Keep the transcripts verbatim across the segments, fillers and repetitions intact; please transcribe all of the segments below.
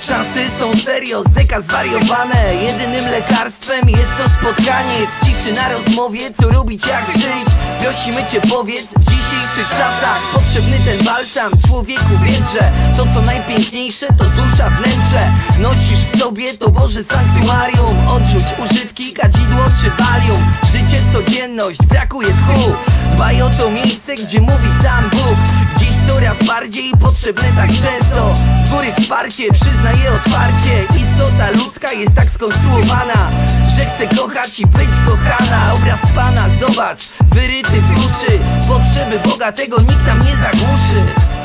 Czasy są serio, z deka zwariowane. Jedynym lekarstwem jest to spotkanie. W ciszy na rozmowie, co robić, jak żyć. Prosimy cię, powiedz, w dzisiejszych czasach potrzebny ten balsam człowieku, wiedz, że to co najpiękniejsze to dusza, wnętrze. Nosisz w sobie to Boże sanktuarium. Odrzuć używki, kadzidło czy walium. Życie, codzienność, brakuje tchu. Dbaj o to miejsce, gdzie mówi sam Bóg. Dziś coraz bardziej potrzebne tak często z góry wsparcie, przyznaję otwarcie. Istota ludzka jest tak skonstruowana, że chce kochać i być kochana. Obraz Pana, zobacz, wyryty w duszy. Potrzeby Boga, tego nikt nam nie zagłuszy.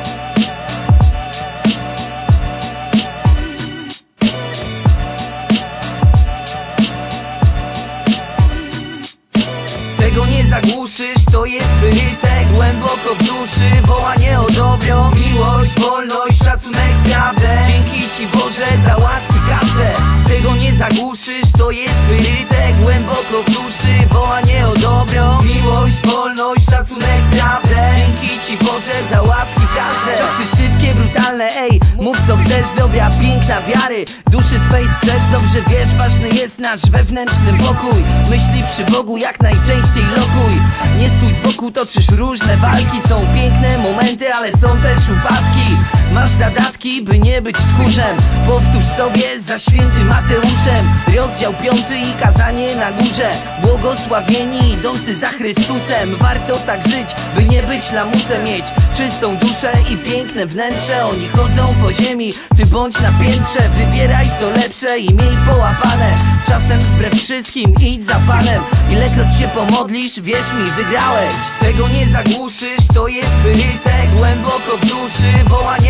Tego nie zagłuszysz, to jest wyryte głęboko w duszy. Wołanie o dobro, miłość, wolność, szacunek, prawdę. Dzięki Ci Boże za łaski każde. Tego nie zagłuszysz, to jest wyryte głęboko w duszy. Wołanie o dobro, miłość, wolność, szacunek, prawdę. Dzięki Ci Boże za łaski każde. Czasy szybkie, brutalne, ej, mów co chcesz, dobra, piękna wiary. Duszy swej strzeż, dobrze wiesz, ważny jest nasz wewnętrzny pokój. Myśli przy Bogu jak najczęściej lokuj. Nie stój z boku, toczysz różne walki. Są piękne momenty, ale są też upadki. Masz zadatki, by nie być tchórzem. Powtórz sobie za świętym Mateuszem rozdział piąty i kazanie na górze. Błogosławieni idący za Chrystusem. Warto tak żyć, by nie być lamusem. Mieć czystą duszę i piękne wnętrze. Oni chodzą po ziemi, ty bądź na piętrze. Wybieraj co lepsze i miej połapane. Czasem wbrew wszystkim idź za Panem. Ilekroć się pomodlisz, wierz mi, wygrałeś. Tego nie zagłuszysz, to jest wyryte głęboko w duszy. Wołanie